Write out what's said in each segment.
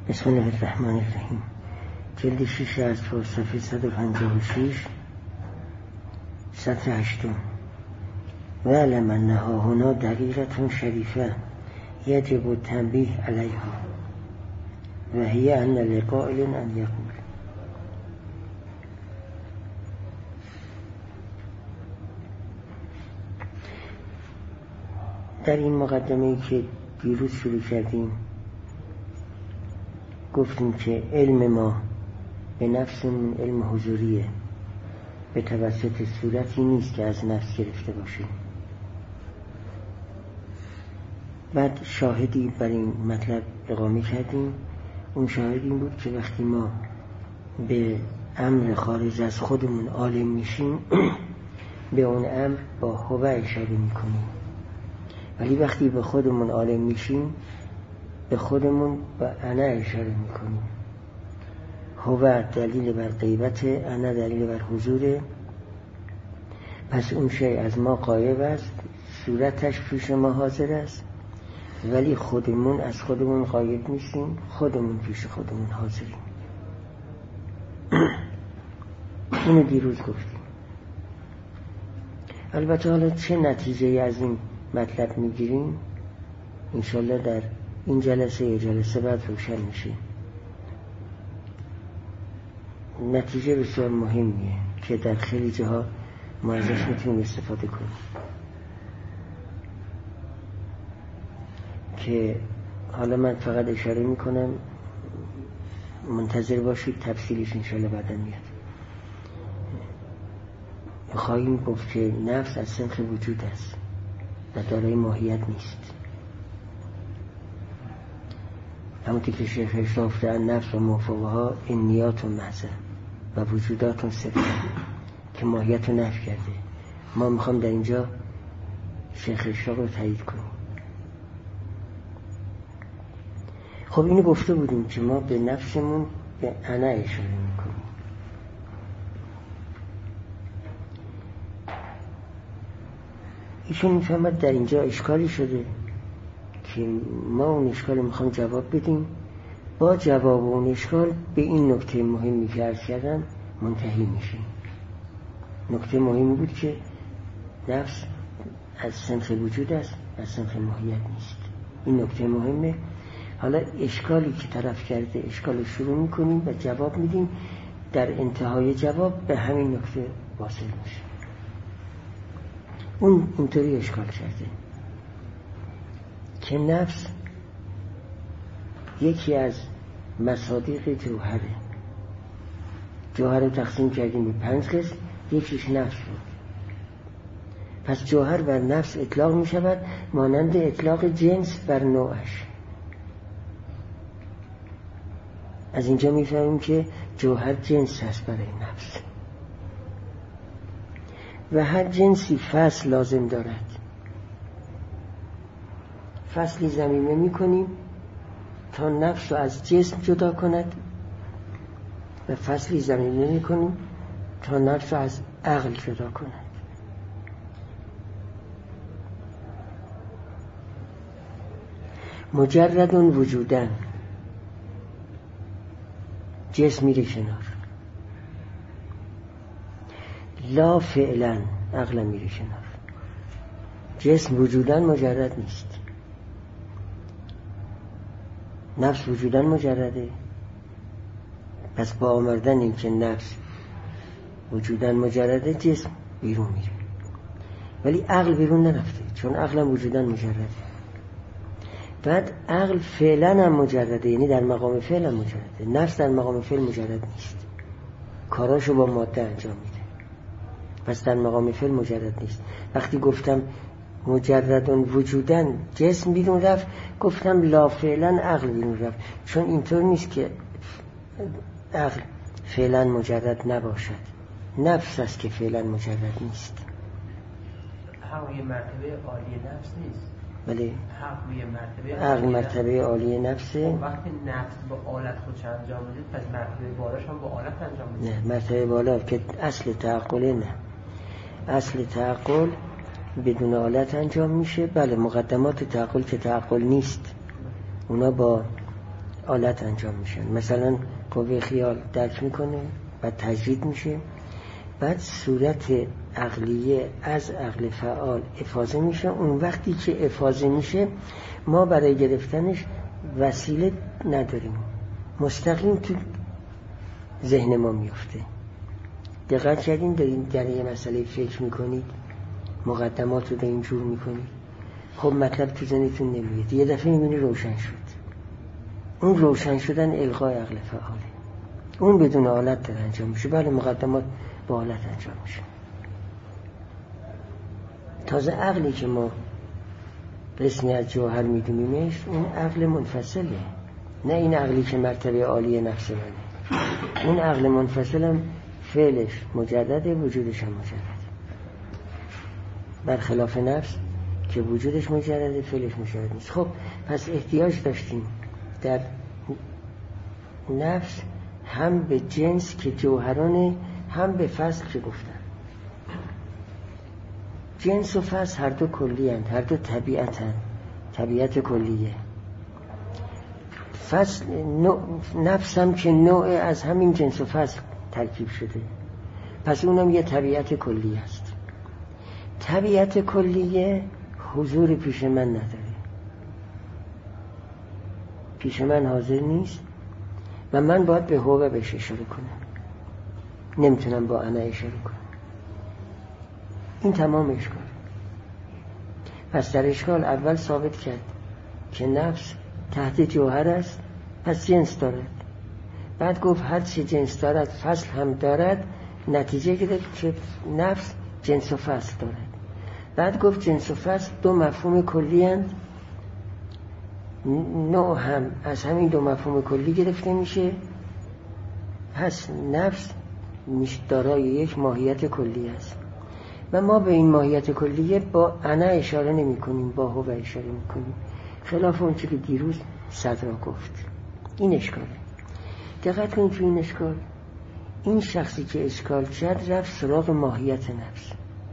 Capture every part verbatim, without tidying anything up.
بسم الله الرحمن الرحیم. جلد شیش از صفحه صد و پنجاه و شش، سطر هشتم. وَاعْلَمْ أَنَّهَا هُنَا دَقِیقَةٌ شَرِیفَةٌ یجب التنبیه علیها و هی أن لقائل أن یقول. در این مقدمه‌ای که دیروز شروع کردیم گفتیم که علم ما به نفسمون علم حضوریه، به توسط صورتی نیست که از نفس گرفته باشیم. بعد شاهدی بر این مطلب اقامه کردیم. اون شاهد این بود که وقتی ما به امر خارج از خودمون عالم میشیم به اون امر با هوه اشاره میکنیم، ولی وقتی به خودمون عالم میشیم به خودمون با انا اشاره میکنیم. هوه دلیل بر غیبت، انا دلیل بر حضوره. پس اون شیء از ما غایب است، صورتش پیش ما حاضر است، ولی خودمون از خودمون غایب نیستیم، خودمون پیش خودمون حاضریم. اینو دیروز گفتیم. البته حالا چه نتیجه از این مطلب میگیریم انشالله در این جلسه یا جلسه بعد روشن میشه. نتیجه بسیار مهمیه که در خیلی جاها ما ازش میتونیم استفاده کنیم، که حالا من فقط اشاره میکنم، منتظر باشید تفصیلش انشالله بعدا میاد. خواهیم گفت که نفس از صنف وجود است و دارای ماهیت نیست. همونطور که شیخ اشراف گفتن نفس و موافقها انیات و محضه و وجودات و صفت که ماهیت رو نفی کرده. ما میخوام در اینجا شیخ اشراف رو تایید کنیم. خب اینو گفته بودیم که ما به نفسمون به انا اشاره میکنیم. ایشون میفهمد در اینجا اشکالی شده که ما اون اشکال میخوام جواب بدیم. با جواب اون اشکال به این نکته مهمی که عرض کردم منتهی میشیم. نکته مهمی بود که نفس از صنف وجود است، از صنف ماهیت نیست. این نکته مهمه. حالا اشکالی که طرف کرده اشکال شروع میکنیم و جواب میدیم. در انتهای جواب به همین نکته واصل میشه. اون اینطوری اشکال کرده که نفس یکی از مصادیق جوهره. جوهر رو تقسیم کردیم به پنج قسم، یکیش نفس بود. پس جوهر بر نفس اطلاق می شود مانند اطلاق جنس بر نوعش. از اینجا می فهمیم که جوهر جنس هست برای نفس و هر جنسی فصل لازم دارد. فصلی ضمیمه می کنیم تا نفس رو از جسم جدا کند و فصلی ضمیمه می کنیم تا نفس رو از عقل جدا کند. مجردون وجودن، جسم میره کنار. لا فعلا، عقل میره کنار. جسم وجودن مجرد نیست. نفس وجودن مجرده. پس با آمردن این که نفس وجودن مجرده جسم بیرون میره، ولی عقل بیرون نرفته چون عقل هم وجودن مجرده. بعد عقل فعلا هم مجرده، یعنی در مقام فعل هم مجرده. نفس در مقام فعل مجرد نیست، کاراشو با ماده انجام میده، پس در مقام فعل مجرد نیست. وقتی گفتم مجردون وجودن جسم بیرون رفت، گفتم لا فعلا عقل بیرون رفت، چون اینطور نیست که عقل فعلا مجرد نباشد. نفس است که فعلا مجرد نیست. همون یه مرتبه عالی نفس نیست. بله، مرتبه عقل مرتبه عالی نفسه. وقتی نفس با آلت خودش انجام میده پس مرتبه بالاش هم با آلت انجام میده. نه، مرتبه بالا که اصل تعقله. نه، اصل تعقل بدون آلت انجام میشه. بله، مقدمات تعقل که تعقل نیست اونا با آلت انجام میشن. مثلا قوه خیال درک میکنه و تجدید میشه، بعد صورت عقلیه از عقل فعال افاضه میشه. اون وقتی که افاضه میشه ما برای گرفتنش وسیله نداریم، مستقیم تو ذهن ما میفته. دقت کردین دارین در یه مسئله فکر میکنید، مقدمات رو دارین جور میکنید، خب مطلب تو ذهنتون نمیاد، یه دفعه میبینی روشن شد. اون روشن شدن القای عقل فعاله، اون بدون آلت داره انجام میشه. بله مقدمات با آلت انجام میشه. تازه عقلی که ما قسمی از جوهر میدونیمش اون عقل منفصله، نه این عقلی که مرتبه عالی نفس منه. اون عقل منفصلم فعلش مجدده، وجودش هم مجدده، برخلاف نفس که وجودش مجرده فعلش مجرد نیست. خب پس احتیاج داشتیم در نفس هم به جنس که جوهرانه، هم به فصل که گفتن. جنس و فصل هر دو کلی هستند، هر دو طبیعت هستند، طبیعت کلیه. فصل نفس هم که نوع از همین جنس و فصل ترکیب شده، پس اونم یه طبیعت کلی است. طبیعت کلیه حضور پیش من نداره، پیش من حاضر نیست و من باید به هو بهش اشاره کنم، نمیتونم با انا اشاره کنم. این تمام اشکال. پس در اشکال اول ثابت کرد که نفس تحت جوهر است، پس جنس دارد. بعد گفت هر چه جنس دارد فصل هم دارد، نتیجه گرفت که نفس جنس و فصل دارد. بعد گفت جنس و فصل دو مفهوم کلی اند، نوع هم از همین دو مفهوم کلی گرفته میشه، پس نفس دارای یک ماهیت کلی است و ما به این ماهیت کلیه با انا اشاره نمی کنیم، با هو اشاره می کنیم، خلاف اون چی که دیروز صدرا گفت. این اشکاله. دقت کنید تو این اشکال، این شخصی که اشکال کرد رفت سراغ ماهیت نفس.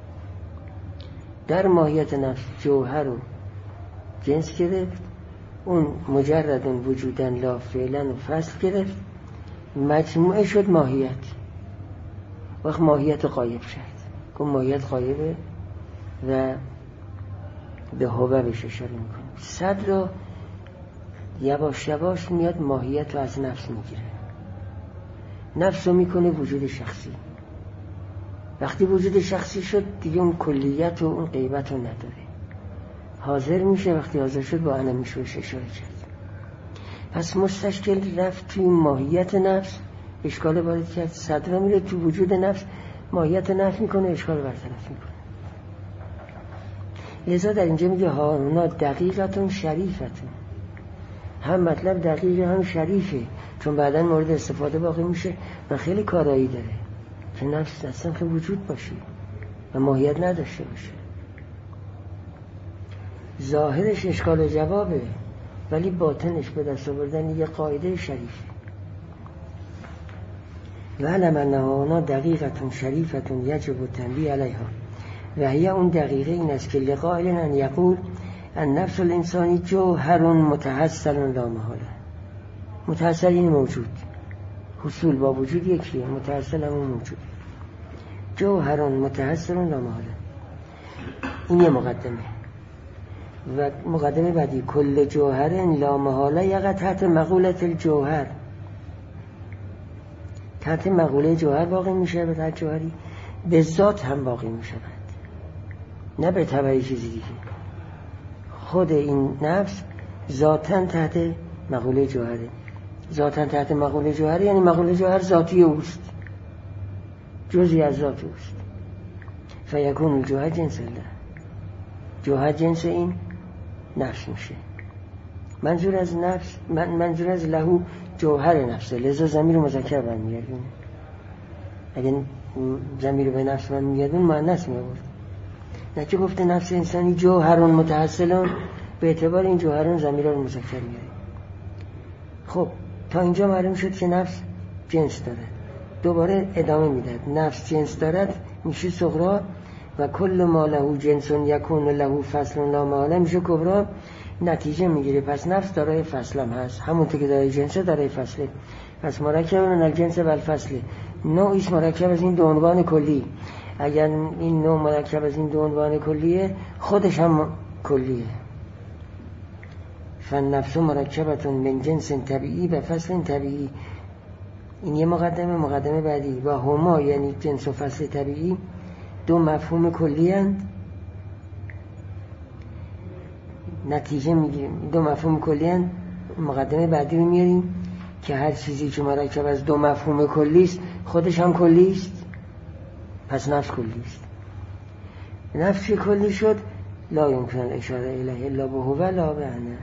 در ماهیت نفس جوهر و جنس گرفت، اون مجردن وجودن لا فعلا و فصل گرفت، مجموعه شد ماهیت. وقت ماهیت غایب شد، که ماهیت غایبه و به هوه بهش اشاره میکنه. صد رو یواش یواش میاد ماهیت رو از نفس میگیره، نفس رو میکنه وجود شخصی. وقتی وجود شخصی شد دیگه اون کلیت و اون غیبت رو نداره، حاضر میشه. وقتی حاضر شد با انا میشه اشاره کرد. پس مستشکل رفت توی ماهیت نفس، اشکال وارد کرد. صدر میره تو وجود نفس، ماهیت نفس میکنه، اشکال برطرف میکنه. لذا در اینجا میگه ها اونا دقیقتون شریفتون، هم مطلب دقیقه هم شریفه، چون بعداً مورد استفاده باقی میشه و خیلی کارایی داره که نفس اصلا که وجود باشه و ماهیت نداشته باشه. ظاهرش اشکال و جوابه، ولی باطنش به دست آوردن یه قاعده شریفه. و علم انها دقیقتون شریفتون یجب تنبیه علیها، و هی اون دقیقه این است که لقائل ان یقول النفس الانسانی جوهر متحصل لا محاله. متحصل این موجود، حصول با وجود یکیه، متحصل همون موجود. جوهر متحصل لا محاله، این یه مقدمه. و مقدمه بعدی کل جوهر لا محاله یقع تحت مقولت الجوهر، تحت مقوله جوهر واقع میشه. به تحت جوهری به ذات هم واقع میشه، نه به تبعی چیزی دیگه. خود این نفس ذاتاً تحت مقوله جوهره. ذاتاً تحت مقوله جوهره یعنی مقوله جوهر ذاتی اوست، جزئی از ذات اوست. فیکون الجوهر جنس الله، جوهر جنس این نفس میشه. منظور از نفس من منظور از لهو جوهر نفسه، لذا ضمیر مذکر برمیگردونه. اگه ضمیر به نفس برمیگردون مؤنث میآورد، نه که گفته نفس انسانی جوهرون متحصلون، به اعتبار این جوهرون ضمیر رو مذکر میاره. خب تا اینجا معلوم شد که نفس جنس داره. دوباره ادامه میداد، نفس جنس دارد میشه صغرا، و کل ما له جنس یکون له فصل لا محاله میشه کبرا. نتیجه میگیره. پس نفس دارای فصل هم هست، همونطور که دارای جنسه دارای فصله. پس مرکب من الجنس و الفصله، نوعیش مرکب از این دو عنوان کلی. اگر این نوع مرکب از این دو عنوان کلیه، خودش هم کلیه. فالنفس مرکبتون من جنس طبیعی و فصل طبیعی. این یه مقدمه. مقدمه بعدی و هما یعنی جنس و فصل طبیعی دو مفهوم کلی هستند. نتیجه میگیریم دو مفهوم کلی هستند. مقدمه بعدی رو میاریم که هر چیزی که مرکب از دو مفهوم کلی است خودش هم کلی است. پس نفس کلی است. نفس کلی شد لا یمکن اشاره الیه الا به هو لا به انا.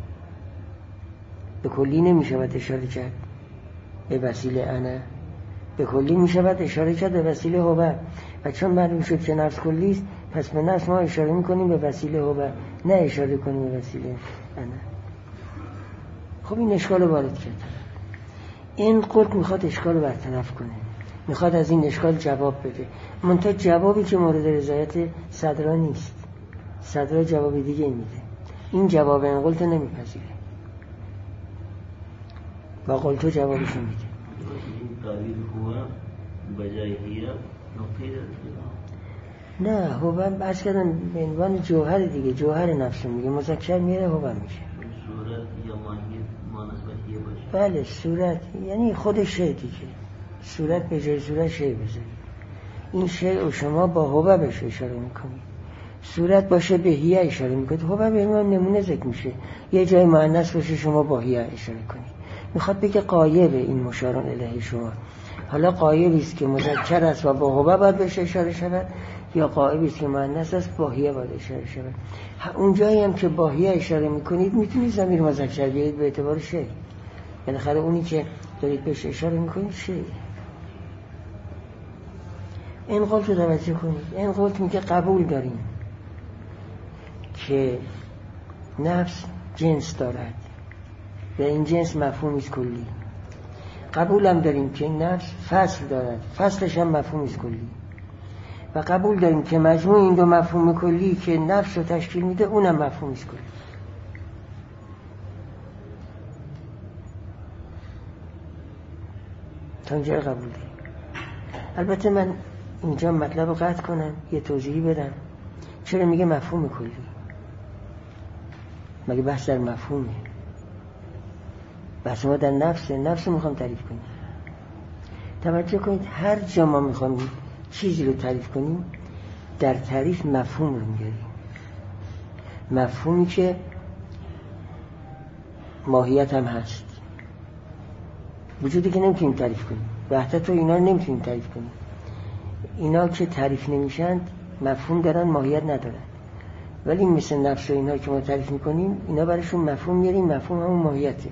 به کلی نمیشود اشاره کرد به وسیله انا، به کلی میشود اشاره کرد به وسیله هو. و چون معلوم شد که نفس کلی است، پس به نفس ما اشاره میکنیم به وسیله هو، نه اشاره کنیم به وسیله انا. خب این اشکال رو وارد کرد. این قلت میخواد اشکال رو برطرف کنه، میخواد از این اشکال جواب بده، منتها جوابی که مورد رضایت صدرا نیست. صدرا جواب دیگه میده، این جواب این قلت نمیپذیره و قلتو جوابشو میده. نه هو بس کردن به عنوان جوهر دیگه، جوهر نفس میگه، مذکر میره هو میشه. صورت یا ماهیت مانسبتیه باشه. بله صورت یعنی خود شی دیگه. صورت به جای صورت شی بزنید. این شی و شما با هو بهش اشاره میکنید. صورت باشه به هیه اشاره میکنید. هو به عنوان نمونه ذکر میشه. یه جای مؤنث باشه شما با هیه اشاره کنید. میخواد بگه قایبه این مشارون الیه شما. حالا قایبی است که مذکر است و با هو باید بهش اشاره شود، یا قایبی است که مؤنث است با هیه باید اشاره شود. اون جایی هم که با هیه اشاره میکنید میتونید ضمیر مذکر بیارید به اعتبار شی. بالاخره اونی که دارید بهش اشاره میکنید شی. این قلت رو توجه کنید. این قلت میگه قبول داریم که نفس جنس دارد و این جنس مفهومی است کلی. قبول هم داریم که نفس فصل دارد، فصلش هم مفهومی است کلی. و قبول داریم که مجموع این دو مفهوم کلی که نفس رو تشکیل میده اونم مفهومی است کلی. تا اینجا قبول داریم. البته من اینجا مطلب رو قطع کنم، یه توضیحی بدم. چرا میگه مفهوم کلی؟ مگه بحث در مفهومه؟ بحث ما در نفسه. نفس رو میخوام تعریف کنیم. توجه کنید هر جا ما میخوام چیزی رو تعریف کنیم در تعریف مفهوم رو میگیریم. مفهومی که ماهیت هم هست، وجودی که نمیتونیم تعریف کنیم. وحدت و اینا رو نمیتونیم تعریف کنیم. اینا که تعریف نمیشند مفهوم دارن، ماهیت ندارن. ولی مثل نفس و اینا که ما تعریف میکنیم اینا براشون مفهوم میاریم، مفهوم همون ماهیته.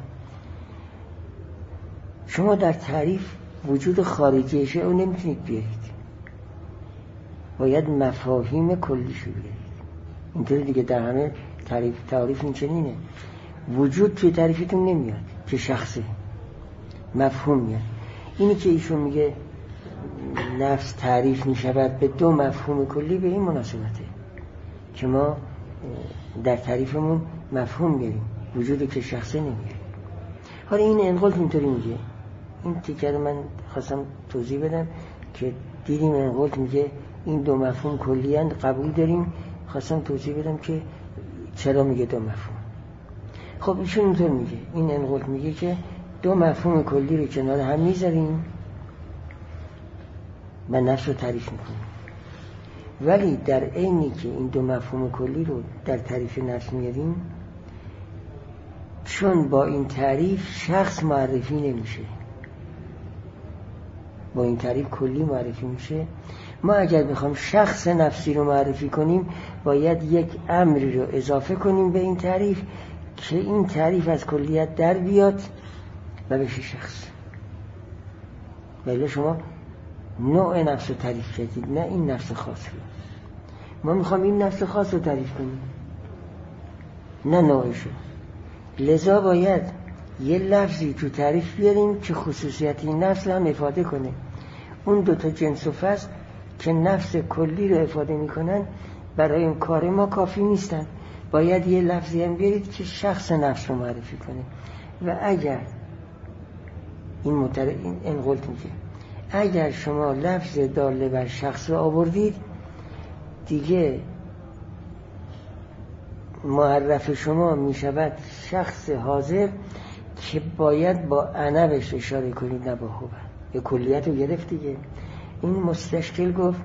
شما در تعریف وجود خارجی شیء رو نمیتونید بیارید، باید مفاهیم کلی شو بیارید. اینطوری دیگه در همه تعریف تعریف این چنینه. وجود توی تعریفتون نمیاد که شخصه، مفهوم میاد. اینی که ایشون میگه نفس تعریف میشود به دو مفهوم کلی، به این مناسبته که ما در تعریفمون مفهوم میاریم، وجودی که شخصه نمیاریم. حالا این انقلت اینطوری میگه. این تیکه رو من خواستم توضیح بدم که دیدیم انقلت میگه این دو مفهوم کلی اند، قبول داریم. خواستم توضیح بدم که چرا میگه دو مفهوم. خب ایشون اینطور میگه، این انقلت میگه که دو مفهوم کلی رو کنار هم میذاریم و نفس رو تعریف میکنیم، ولی در عینی که این دو مفهوم کلی رو در تعریف نفس میاریم، چون با این تعریف شخص معرفی نمیشه، با این تعریف کلی معرفی میشه. ما اگر بخوام شخص نفسی رو معرفی کنیم باید یک امری رو اضافه کنیم به این تعریف که این تعریف از کلیت در بیاد و بشه شخص. ولی شما نوع نفس رو تعریف کردید، نه این نفس خاص رو. ما میخوام این نفس خاص رو تعریف کنیم، نه نوعشو. لذا باید یه لفظی تو تعریف بیاریم که خصوصیت این نفس رو هم افاده کنه. اون دوتا جنس و فصل که نفس کلی رو افاده میکنن برای اون کار ما کافی نیستن، باید یه لفظی هم بیارید که شخص نفس رو معرفی کنه. و اگر این متر... این انقلت میگه اگر شما لفظ داله بر شخص رو آوردید، دیگه معرف شما میشود شخص حاضر که باید با انا بهش اشاره کنید، نه با هو. یه کلیت رو گرفت دیگه. این مستشکل گفت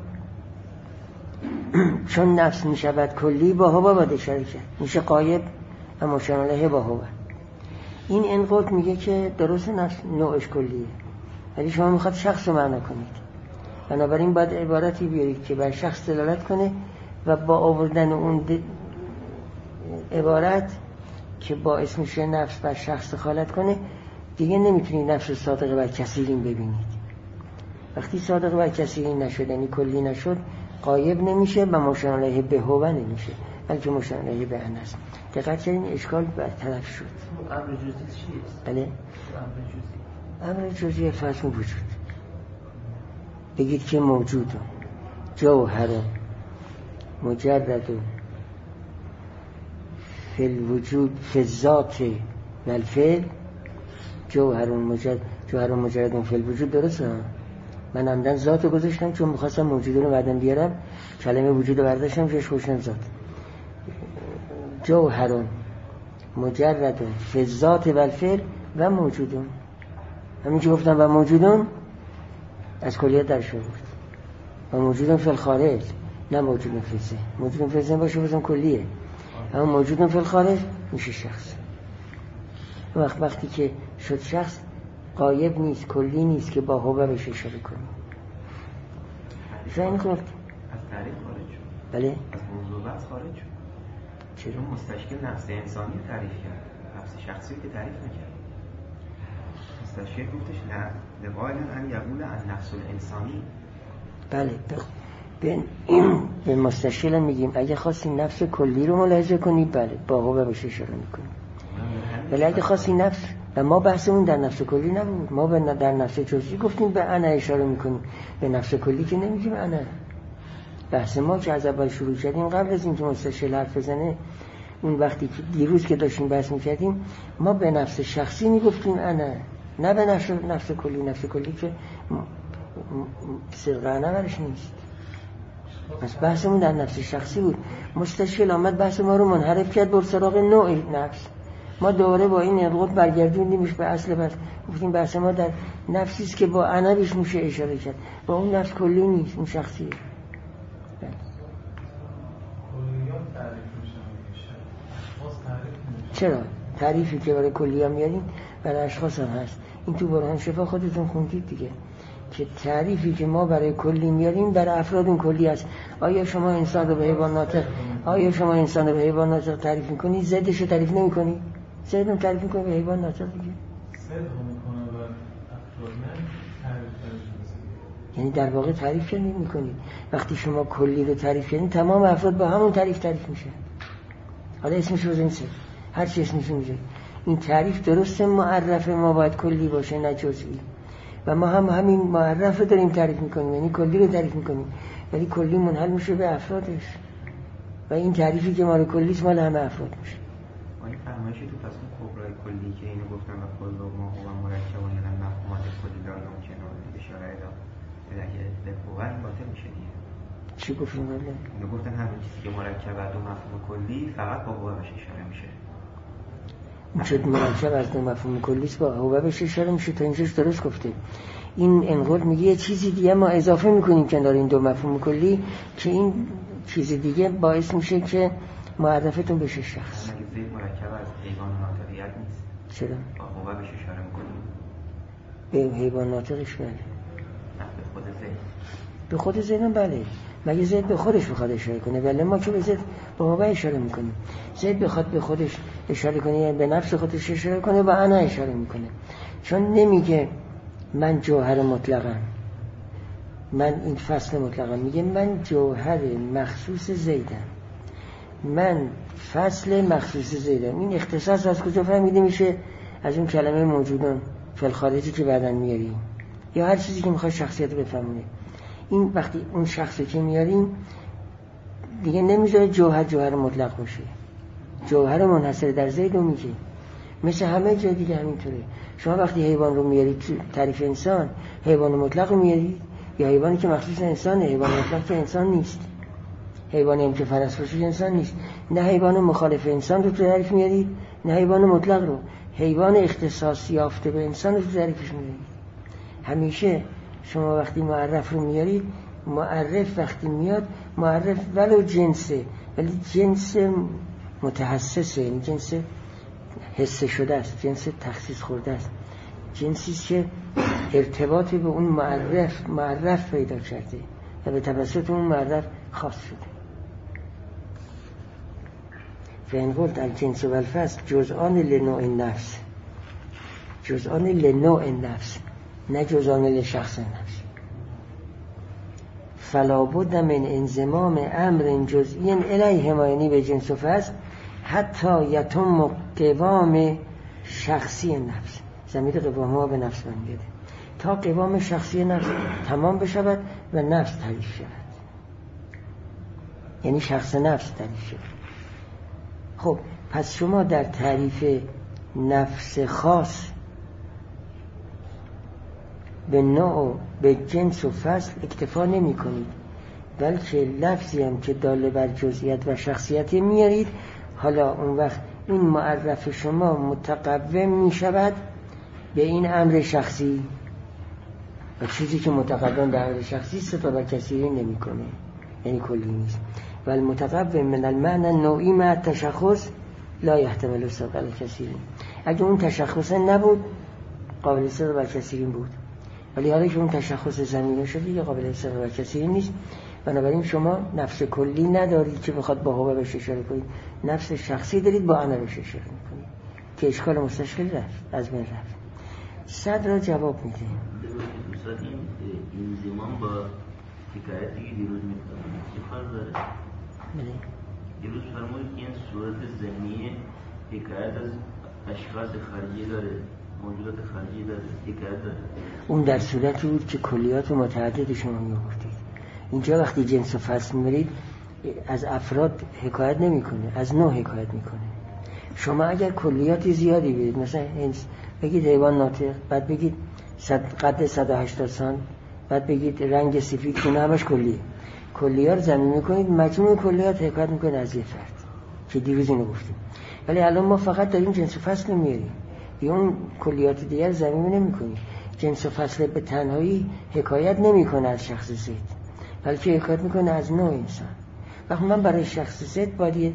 چون نفس میشود کلی، با هو باید اشاره کرد، میشه غایب و مشابه با هو. این انقاط میگه که درست نفس نوعش کلیه، ولی شما میخواد شخص رو معنا کنید، بنابراین باید عبارتی بیارید که بر شخص دلالت کنه و با آوردن اون عبارت که باعث میشه نفس بر شخص دخالت کنه، دیگه نمیتونید نفس صادقه بر کثیرین ببینید. وقتی صادقه بر کثیرین نشد، یعنی کلی نشد، غایب نمیشه و مشابه به هو نمیشه، بلکه مشابه به ان است. دقت کنید اشکال برطرف شد. امر جزئی چیست؟ بله، امر جزئی فرض وجود. بگید که موجود جوهر مجرد فی الوجود فی الذات و الفعل، جوهر مجرد جوهر مجرد فی الوجود. درسته؟ من عمدن ذات رو گذاشتم چون می‌خواستم موجود رو بعداً بیارم، کلمه وجود رو برداشتم جاش گذاشتم ذات. جوهر مجرد فی الذات و الفعل و موجودون. همین که گفتم و موجودون از کلیت در شد و موجودون فی الخارج، نه موجودون فی الذهن. موجودون فی الذهن باشه بزن کلیه، اما موجودون فی الخارج میشه شخص. وقت وقتی که شد شخص، غایب نیست، کلی نیست که با هو بهش اشاره کنیم. فهم کنید؟ از تعریف خارج شد. بله؟ از موضوع بحث خارج شد. چرا مستشکل نفس انسانی تعریف کرد، نفس شخصی که تعریف نکرد. مستشکل گفتش نه لقائل ان یقول ان نفس الانسانی. بله، به به مستشکل میگیم اگه خواستی نفس کلی رو ملاحظه کنی، بله با هو بهش اشاره میکنیم. ولی اگه خواستی نفس، و ما بحثمون در نفس کلی نبود، ما به در نفس جزئی گفتیم به انا اشاره میکنیم، به نفس کلی که نمیگیم انا. بحث ما که از اول شروع کردیم قبل از اینکه مستشکل حرف بزنه، اون وقتی که دیروز که داشتیم بحث میکردیم، ما به نفس شخصی میگفتیم انا، نه به نفس نفس کلی. نفس کلی که صدق انا برش نیست. پس بحثمون در نفس شخصی بود. مستشکل آمد بحث ما رو منحرف کرد بر سراغ نوع نفس. ما دوباره با این انقاط برگردوندیمش به اصل بحث، گفتیم بحث ما در نفسی است که با انا بهش میشه اشاره کرد، با اون نفس کلی نیست، اون شخصیه. چرا؟ تعریفی که برای کلی ها میاریم برای اشخاص هم هست. این تو برهان شفا خودتون خوندید دیگه، که تعریفی که ما برای کلی میاریم برای افراد اون کلی هست. آیا شما انسان رو به حیوانات آیا شما انسان رو به حیوانات تعریف میکنی؟ ضدش رو تعریف نمیکنی؟ ضد رو تعریف میکنی به حیوانات دیگه. ضد رو میکنه و افراد نه تعریف. یعنی در واقع تعریف نمی‌کنید. وقتی شما کلی رو تعریف کنید، تمام افراد با همون تعریف تعریف میشه. حالا اسمش رو بزنید، هر چی اسمش میشه. این تعریف درسته معرف ما باید کلی باشه نه جزئی. و ما هم همین معرف رو داریم تعریف میکنیم، یعنی کلی رو تعریف میکنیم، ولی کلی منحل میشه به افرادش. و این تعریفی که مال کلیست مال همه افراد میشه. این فرمایشی تو پس اون کبرای کلی که اینو گفتن و کل و ما و مرکب و یعنی مفهومات کلی لا یمکن اشاره الی اگه به قوت باطل میشه دیگه. چی گفتن ولی؟ اینو گفتن همین چیزی که مرکب و دو مفهوم کلی فقط با قوت بهش اشاره میشه. این چه مرکب از دو مفهوم کلیست با قوت بهش اشاره میشه، تا اینجاش درست گفته. این انقل میگه یه چیزی دیگه ما اضافه میکنیم کنار این دو مفهوم کلی که این چیز دیگه باعث میشه که معرفتون بشه شخص. اگه زید مرکب از حیوان ناطقیت نیست. چرا؟ با قوت بهش اشاره میکنیم. به حیوان ناطقش بله. نه به خود زید. به خود زیدم بله. مگه زید به خودش بخواد اشاره کنه؟ بله ما که به زید با قوت اشاره میکنیم. زید بخواد به خودش اشاره کنه یا به نفس خودش اشاره کنه با انا اشاره میکنه. چون نمیگه من جوهر مطلقم، من این فصل مطلقم، میگه من جوهر مخصوص زیدم، من فصل مخصوص زیدم. این اختصاص از کجا فهمیده میشه؟ از اون کلمه موجودان فی الخارجی که بعدن میاریم یا هر چیزی که میخواد شخصیت بفهمونه. این وقتی اون شخصی که میاریم دیگه نمیذاره جوهر جوهر مطلق باشه، جوهر منحصر در ذات رو میگه. مثل همه جای دیگه همینطوره. شما وقتی حیوان رو میارید تعریف انسان، حیوان مطلق رو میارید یا حیوانی که مخصوص انسانه؟ حیوان مطلق که انسان نیست. حیوانی هم که فرس باشه انسان نیست. نه حیوان مخالف انسان رو تعریف میارید، نه حیوان مطلق رو. حیوان اختصاص یافته به انسان رو تعریفش میارید. همیشه شما وقتی معرف رو میارید، معرف وقتی میاد، معرف ولو جنسه، ولی جنس متحسسه، یعنی جنس حس شده است، جنس تخصیص خورده است، جنسی که ارتباطی به اون معرف معرف پیدا کرده و به توسط اون معرف خاص شده. فإن قلت الجنس والفصل جزءان لنوع النفس، جزءان لنوع النفس نه جزءان لشخص النفس، فلا بد من انضمام امر جزئی الیهما، یعنی به جنس و فصل، حتی یتم قوام شخصی نفس. ضمیر قوام ها به نفس برمیگرده تا قوام شخصی نفس تمام بشود و نفس تعریف شود، یعنی شخص نفس تعریف شود. خب پس شما در تعریف نفس خاص به نوع به جنس و فصل اکتفا نمی کنید، بلکه لفظی هم که داله بر جزئیات و شخصیتی میارید. حالا اون وقت این معرف شما متقوم می شود به این امر شخصی و چیزی که متقوم به امر شخصی استفاده و کثیری نمی کنه، یعنی کلی نیست. و المتقوم من المعنى النوعی مع التشخص لا يحتمل استقلال کثیری. اگه اون تشخص نبود قابل استفاده و کثیری بود، ولی حالا که اون تشخص زمینه شده یا قابل استفاده و کثیری نیست. بنابراین شما نفس کلی ندارید که بخواد با هوا بهش اشاره کنید، نفس شخصی دارید با انا بهش اشاره میکنید که اشکال مستشکل رفت از بین رفت. صد را جواب میده. دوستان این این زمان با حکایتی که دیروز میکنم چه فرق داره؟ بله. دیروز فرمودید که این صورت ذهنی حکایت از اشخاص خارجی داره، موجودات خارجی داره، حکایت داره. اون در صورتی بود که کلیات متعدد شما می‌آوردید. اینجا وقتی جنس و فصل می‌برید از افراد حکایت نمی‌کنه، از نوع حکایت می‌کنه. شما اگر کلیات زیادی بگید، مثلا بگید حیوان ناطق، بعد بگید صد قد صد و هشتاد سانتی، بعد بگید رنگ سفید، اینا همش کلیه. کلیات زمین می‌کنید، مجموع کلیات حکایت می‌کنه از یه فرد که دیروز اینو گفتیم. ولی الان ما فقط داریم جنس و فصل میاریم، یا اون کلیات دیگر زمین نمی‌کنیم. جنس و فصل به تنهایی حکایت نمی‌کنه از شخص زید، بلکه حکایت می‌کنه از نوع انسان. وقتی من برای شخص زید باید یه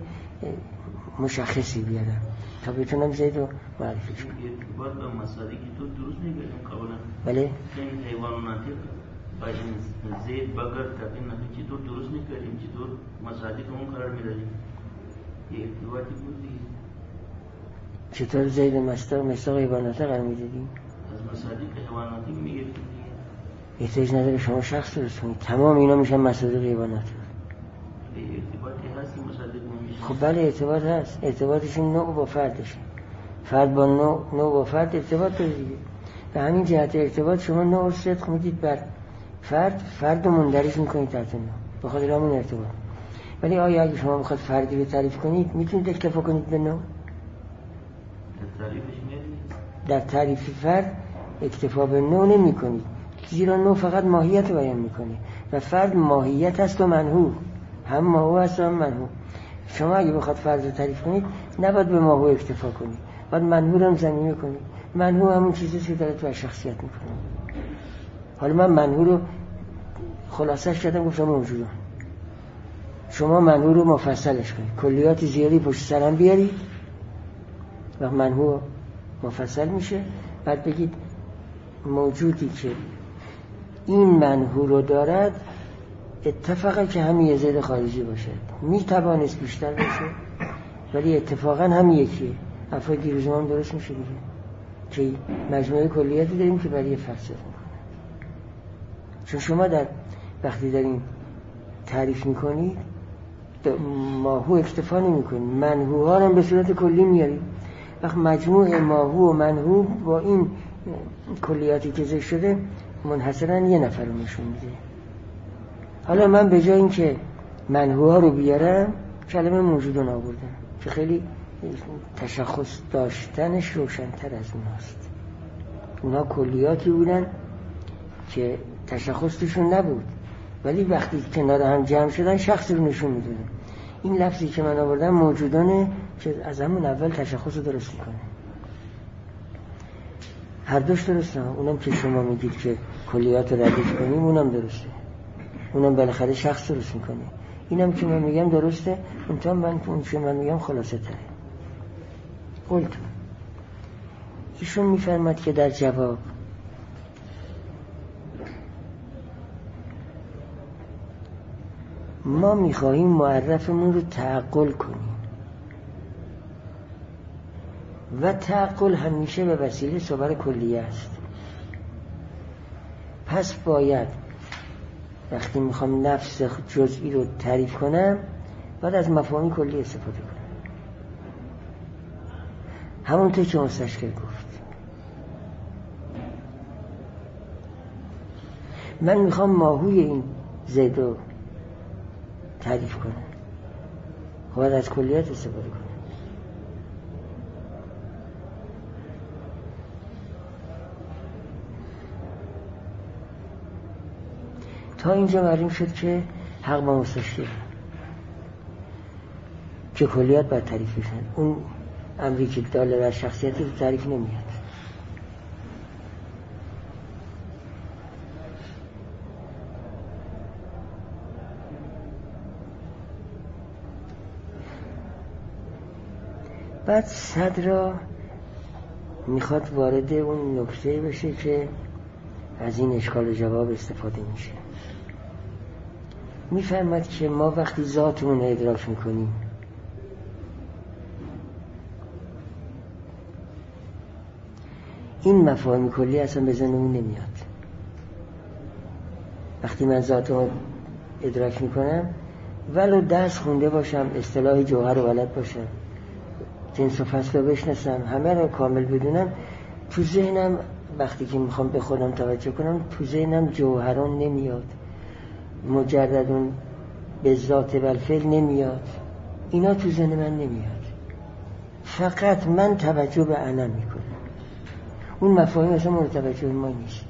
مشخصی بیارم تا بتونم زید رو معرفی کنم. ارتباط با مسائلی که تو درست می‌گیریم قبلا. بله. این حیوان ناطق با این زید بگر تقین نمی چطور درست می‌کردیم، چطور مسائلی که اون قرار می‌دادیم. یه ارتباطی بود دیگه. چطور زید مستاق مستاق حیوانات قرار می‌دادیم؟ از مسائلی که حیواناتی می‌گرفتیم دیگه. احتیاج نداره شما شخص درست کنید، تمام اینا میشن مصادیق حیوانات. ارتباطی هست این مصادیق میشه. خب بله ارتباط هست، ارتباطشون نوع با فردشه، فرد با نوع، نوع با فرد ارتباط داره دیگه. به همین جهت ارتباط شما نوع صدق میدید بر فرد، فرد رو مندرج میکنید تحت نوع، به خاطر همون ارتباط. ولی آیا اگه شما بخواد فردی رو تعریف کنید میتونید اکتفا کنید به نوع؟ در تعریفش میارید؟ در تعریف فرد اکتفا به نوع نمی کنید، زیرا نوع فقط ماهیت رو بیان میکنه و فرد ماهیت هست و منهو، هم ماهو هست و هم منهو. شما اگه بخواد فرد رو تعریف کنید نباید به ماهو اکتفا کنید، باید منهو رو هم زمینه کنید. منهو همون چیزی که داره تو شخصیت میکنه. حالا من منهو رو خلاصش کردم گفتم موجودان، شما منهو رو مفصلش کنید، کلیات زیادی پشت سر هم بیارید و منهو مفصل میشه. بعد بگید موجودی که این منهو رو دارد اتفاقا که هم یه زید خارجی باشه، میتوانست بیشتر باشه ولی اتفاقا هم یکیه. افراد دیروز هم درست میشه دیگه که مجموعه کلیاتی داریم که برای فرد صدق میکنه. چون شما در وقتی دارین تعریف میکنید ماهو اکتفا نمیکنید، منهوها رو به صورت کلی میارید. وقت مجموع ماهو و منهو با این کلیاتی که ذکر شده منحصرا یه نفر رو نشون میده. حالا من به جای اینکه منهوها رو بیارم کلمه موجودون آوردم که خیلی تشخص داشتنش روشن‌تر از اوناست. اونا کلیاتی بودن که تشخص توشون نبود، ولی وقتی کنار هم جمع شدن شخص رو نشون میدادن. این لفظی که من آوردم موجودانه که از همون اول تشخص رو درست میکنه. هر دوش درسته، اونم که شما میگید که کلیات رو ردیف کنیم اونم درسته، اونم بالاخره شخص درست میکنه. اینم که من میگم درسته، اونتا من اون که من میگم خلاصه تره. قلت ایشون میفرماد که در جواب ما میخواهیم معرفمون رو تعقل کنیم و تعقل همیشه به وسیله صور کلیه است. پس باید وقتی میخوام نفس جزئی رو تعریف کنم باید از مفاهیم کلی استفاده کنم، همونطور که مستشکل گفت. من میخوام ماهوی این زید رو تعریف کنم، باید از کلیات استفاده کنم. تا اینجا معلوم شد که حق با مستشکل که کلیات باید تعریف بشن. اون امری که داله در شخصیت رو تعریف نمیاد. بعد صدر میخواد وارد اون نکته بشه که از این اشکال جواب استفاده میشه. میفرماد که ما وقتی ذاتمون رو ادراک میکنیم این مفاهیم کلی اصلا به ذهنمون نمیاد. وقتی من ذاتمو ادراک میکنم ولو دست خونده باشم، اصطلاح جوهر رو بلد باشم، جنس و فصل رو بشناسم، همه رو کامل بدونم، تو ذهنم وقتی که میخوام به خودم توجه کنم تو ذهنم جوهران نمیاد، مجردون به ذات بالفعل نمیاد، اینا تو ذهن من نمیاد. فقط من توجه به انا میکنم. اون مفاهیم اصلا مورد توجه ما نیست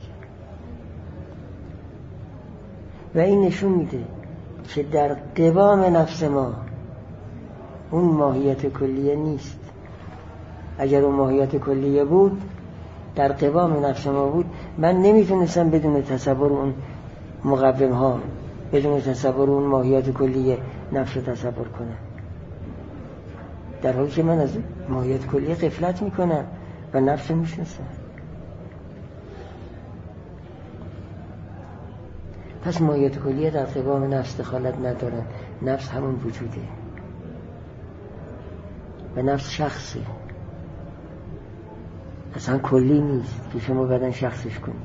و این نشون میده که در قوام نفس ما اون ماهیت کلیه نیست. اگر اون ماهیت کلیه بود در قوام نفس ما بود، من نمیتونستم بدون تصور اون مقوم ها، بدون تصور اون ماهیت کلیه نفس رو تصور کنم، در حالی که من از ماهیت کلیه غفلت میکنم و نفس رو میشناسم. پس ماهیت کلیه در قوام نفس دخالت ندارن. نفس همون وجوده و نفس شخصه، اصلا کلی نیست که شما بعدن شخصش کنید.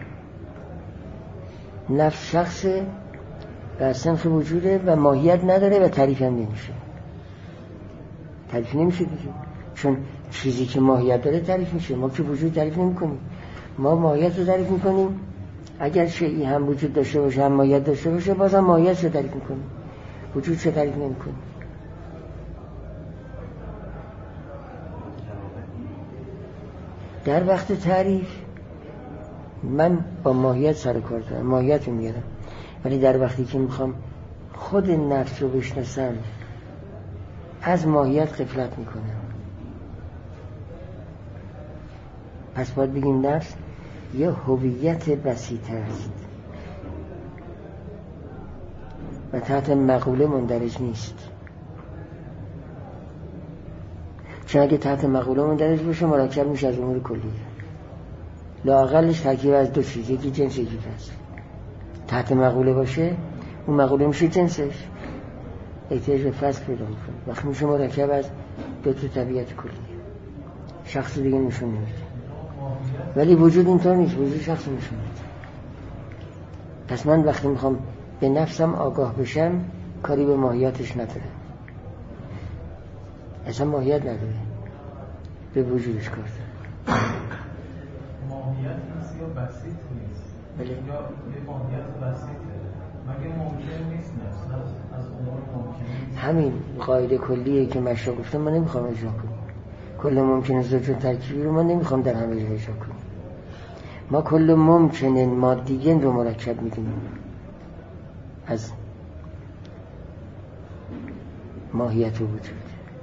نفس شخصه و اصلا وجوده و ماهیت نداره و تعریف هم نمیشه. تعریف نمیشه دیگه، چون چیزی که ماهیت داره تعریف میشه. ما که وجود تعریف نمی کنیم، ما ماهیت رو تعریف میکنیم. اگر شیئی هم وجود داشته باشه هم ماهیت داشته باشه بازم ماهیت رو تعریف میکنیم، وجود رو تعریف نمی کنیم. در وقت تعریف من با ماهیت سر کار دارم، ماهیت رو میارم، ولی در وقتی که میخوام خود نفس رو بشناسم از ماهیت غفلت میکنم. پس باید بگیم نفس یه هویت بسیطه است و تحت مقوله مندرج نیست. چون اگه تحت مقوله مندرج باشه مرکب میشه از امور کلیه، لااقلش ترکیب از دو چیز، یکی جنس یکی فصل. تحت مقوله باشه اون مقوله میشه جنسش، احتیاج به فصل پیدا میکنه، وقتی میشه مرکب از دو تا طبیعت کلیه، شخص دیگه نشون نمیده. ولی وجود اینطور نیست، وجود شخص نشون میده. پس من وقتی میخوام به نفسم آگاه بشم کاری به ماهیتش نداره، اصلا ماهیت نداره، به وجودش کار داره. ماهیت نیست یا بسیط نیست؟ بله. یا یه ماهیت بسیطه، مگه ممکن نیست نفس از امور ممکن؟ همین قاعده کلیه که مشا گفتم من نمیخوام اجرا کنم. کل ممکن زوج ترکیبی رو من نمیخوام در همه جا اجرا کنم. ما کل ممکن مادیین رو مرکب میدونیم از ماهیت و وجود.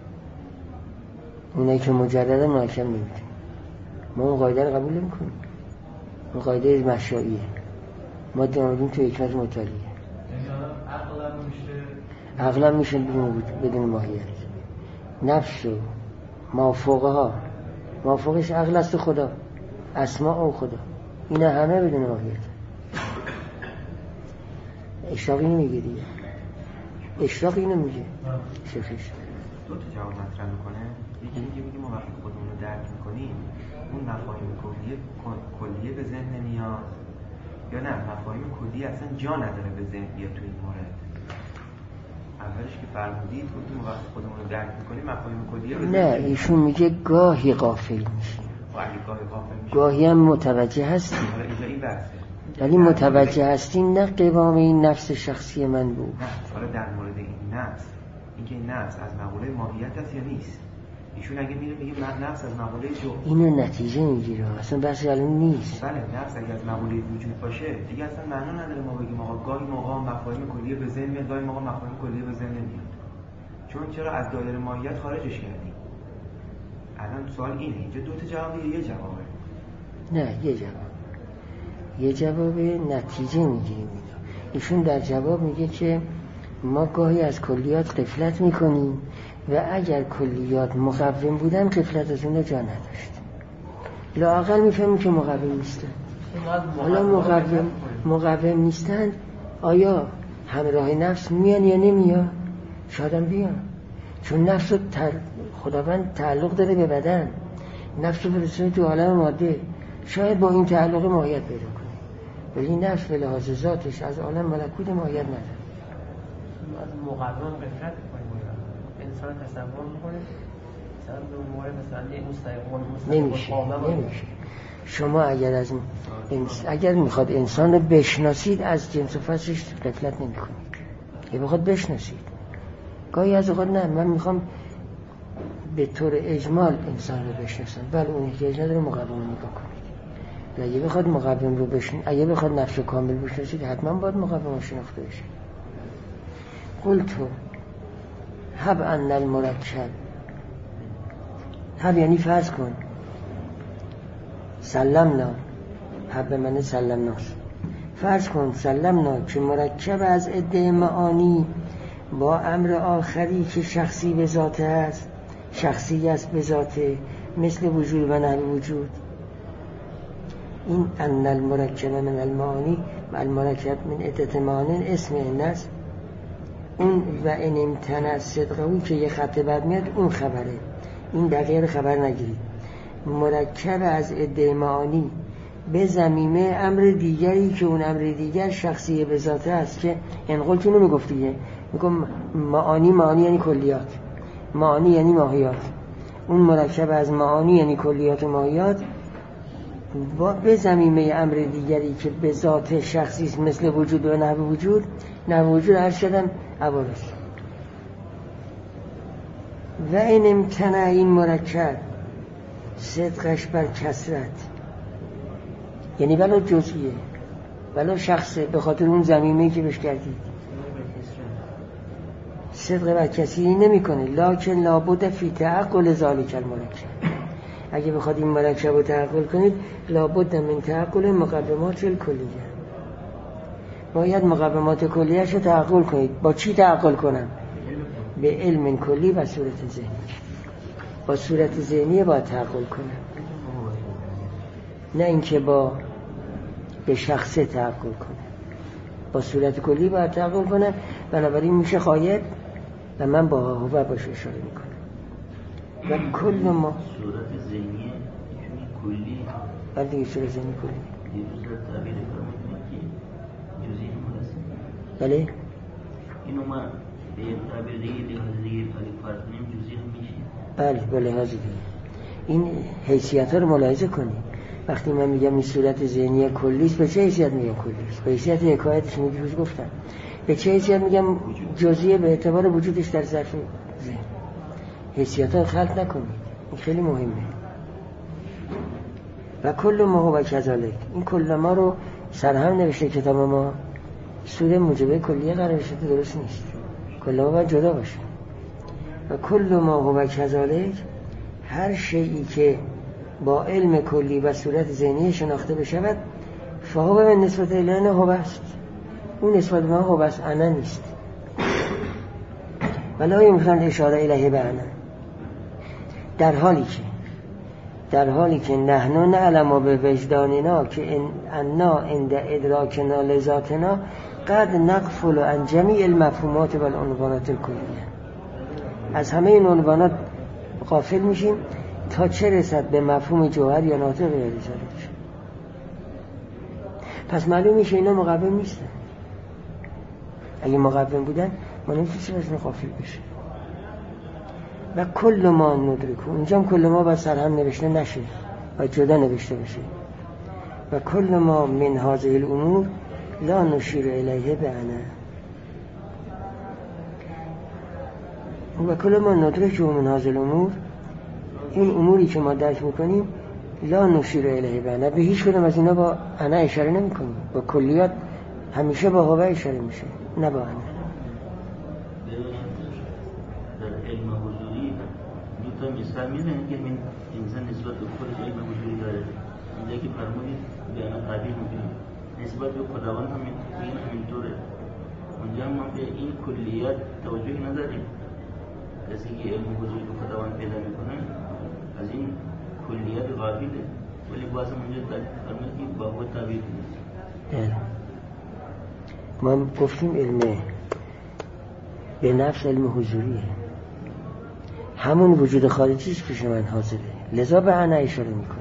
اونایی که مجردن مرکب نمیدونیم. ما اون قاعده رو قبول نمیکنیم. اون قاعده مشاییه. ما دیدیم تو حکمت مطالعه. عقلا میشه بدون بدون ماهیت. نفس و مافوقه ها مافوقش عقل است خدا، اسماء و خدا، اینا همه بدون ماهیت. اشراقی نمیگه دیگه. اشراقی نمیگه شیخش. دو تا جواب مطرح میکنه. یکی میگه میگه ما وقتی خودمون رو درک میکنیم اون مفاهیم کلیه کلیه به ذهن نمیاد، یا نه مفاهیم کلی اصلا جا نداره به ذهن بیاد تو این مورد. اولش که فرمودید گفتیم ما وقتی خودمون رو درک میکنیم مفاهیم کلیه به ذهن نه، ایشون میگه گاهی غافل میشیم، گاهی غافل میشیم، گاهی هم متوجه هستیم. حالا اینجا این بحثه، ولی متوجه هستیم نه قوام این نفس شخصی من بود. نه حالا در مورد این نفس، اینکه این نفس از مقوله ماهیت است یا نیست. ایشون اگه میره میگه نفس از مقوله جو، اینو نتیجه میگیره، اصلا بحث الان نیست. بله نفس اگه از مقوله وجود باشه دیگه اصلا معنا نداره ما بگیم آقا گاهی موقع مفاهیم کلیه به ذهن میاد، گاهی موقع مفاهیم کلیه به ذهن نمیاد. چون چرا از دایره ماهیت خارجش کردیم؟ الان سوال اینه، اینجا دو تا جوابه، یه جوابه. نه یه جواب، یه جواب نتیجه میگیریم. ایشون در جواب میگه که ما گاهی از کلیات غفلت میکنیم و اگر کلیات مقوم بودن غفلت از اون جا نداشت. لااقل میفهمیم که مقوم نیستن. حالا مقوم مقوم نیستن، آیا همراه نفس میان یا نمیان؟ شاید هم بیان، چون نفس رو تر... خداوند تعلق داره به بدن، نفس رو فرستاده تو عالم ماده، شاید با این تعلق ماهیت پیدا کنه، ولی نفس به لحاظ ذاتش از عالم ملکوت ماهیت نداره. از مقوم غفلت کنیم، انسان تصور میکنه مثلا به مورد مثلا یه مستقیم نمیشه نمیشه. شما اگر از اگر میخواد انسان رو بشناسید از جنس و فصلش غفلت نمیکنید. یه بخواد بشناسید، گاهی از اوقات نه من میخوام به طور اجمال انسان رو بشناسم، بله اون احتیاج نداره مقوم رو نگاه کنید. اگه بخواد مقوم رو بشن اگه بخواد نفس کامل بشناسید حتما باید مقوم رو شناخته بشه. قلتو هب ان المرکب، هب یعنی فرض کن، سلمنا، هب من سلمناست، فرض کن سلمنا که مرکب از عده معانی با امر آخری که شخصی به ذاته است، شخصی است به ذاته، مثل وجود و نحو وجود. این ان المرکب من المعانی و المرکب من عده معانی اسم این است. اون و این امتنع صدقه‌ای که یه خط بعد میاد اون خبره، این دقیقه خبر نگیرید. مرکب از عده معانی به ضمیمه امر دیگری که اون امر دیگر شخصی به ذاته است، که انقلتون رو میگفت دیگه، میگم معانی، معانی یعنی کلیات، معانی یعنی ماهیات. اون مرکب از معانی یعنی کلیات و ماهیات با به ضمیمه امر دیگری که به ذات شخصی است، مثل وجود و نحو وجود. نحو وجود هر شدن عوارض. و این امتنع این مرکب صدقش بر کثرت، یعنی بلا جزئیه بلا شخصه، به خاطر اون ضمیمه‌ای که بهش کردید صدق بر کثیری نمی کنه. لکن لابد فی تعقل ذالک المرکب، اگه بخواد این مرکب رو تعقل کنید لابد من تعقل مقومات الکلیه، باید مقومات کلیه‌اش رو تعقل کنید. با چی تعقل کنم؟ به علم کلی و صورت ذهنی. با صورت ذهنی باید تعقل کنم، نه اینکه با به شخصه تعقل کنم. با صورت کلی باید تعقل کنم، بنابراین میشه خایب و من با هو باش اشاره میکنم. و کل ما صورت ذهنی کلی، بعد دیگه صورت ذهنی کلی دیروز تعبیر فرمودید که جزئی هم هست. بله اینو ما به تعبیر دیگه لحاظ دیگه فرق کنیم جزئی هم میشه. بله به لحاظ دیگه این حیثیت ها رو ملاحظه کنید. وقتی من میگم این صورت ذهنی کلیست، به چه حیثیت میگم کلیست؟ به حیثیت حکایتش میگی روز گفتم. به چه حیثیت میگم جزئیه؟ به اعتبار وجودش در ظرف ذهن. حیثیت ها خلق نکنید، این خیلی مهمه. و کل ما هو کذالک، این کل ما رو سرهم نوشته کتاب ما، سوره موجبه کلیه قرار شده، درست نیست. کل ما باید جدا باشه. و کل ما هو کذالک، هر شیئی که با علم کلی و صورت ذهنی شناخته بشود، فهو به نسبت الیه هو است، اون نسبت ما هو است، انا نیست. ولا یمکن اشاره الیه به انا، در حالی که در حالی که نحن نعلم به وجداننا که ان انا عند ادراکنا لذاتنا قد نغفل عن جمیع المفهومات و العنوانات الکلیه، از همه این عنوانات غافل میشیم تا چه رسد به مفهوم جوهر یا ناطق غیر ذالک. پس معلوم میشه اینا مقوم نیستن. اگه مقوم بودن ما نمیتونیم از این غافل بشه. و کل ما ندرکو، اینجا هم کل ما باید سرهم نوشته نشه و جدا نوشته بشه. و کل ما من هذه الامور لا نشیر الیه به انا، و کل ما ندرکو من هذه الامور، این اموری که ما درک میکنیم لا نشیر الیه به انا، به هیچ کدوم از اینا با انا اشاره نمی کنیم. با کلیات همیشه با هوا اشاره میشه، نه با انا. در علم حضوری دو تا مثال میزنید که این انسان نسبت به خودش علم حضوری داره. اینجا که فرمودید به انا تعبیر میکنیم، نسبت به خداوند هم این همینطوره. اونجا ما به این کلیات توجهی نداریم. کسی که علم حضوری به خداوند پیدا میکنه از این کلیات غافله، ولی بازم اونجا فرمودید با خود تعبیر کنید. ما گفتیم علم به نفس علم حضوریه، همون وجود خارجیش پیش من حاضره، لذا به انا اشاره میکنه.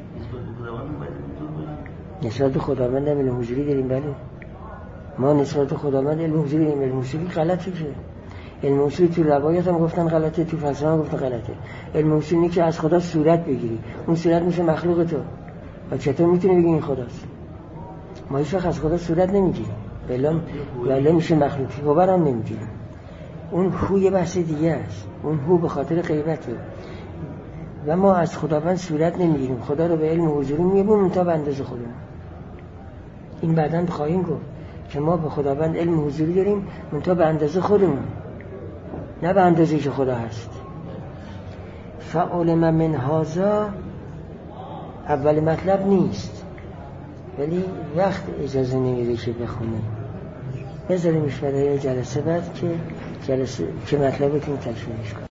نسبت به خداوند هم علم حضوری داریم. بله ما نسبت به خداوند علم حضوری داریم. علم حضوری غلطه که علم حضوری تو روایات هم گفتن غلطه، تو فلسفه هم گفتن غلطه. علم حضوری که از خدا صورت بگیری، اون صورت میشه مخلوق تو، و چطور میتونی بگی این خداست؟ ما هیچ وقت از خدا صورت نمیگیریم، بلا بلا میشه مخلوقی خبر هم نمیگیریم. اون هوی بحث دیگه است، اون هو به خاطر غیبته و ما از خداوند صورت نمیگیریم، خدا رو به علم حضوری میبونیم تا به اندازه خودمون. این بعداً خواهیم گفت که ما به خداوند علم حضوری داریم تا به اندازه خودمون، نه به اندازه‌ای که خدا هست. فعلم من هذا اول مطلب نیست، ولی وقت اجازه نمیده که بخونیم. بذاریمش برای جلسه بعد که جلسه که مطلبتون تکمیلش کنیم.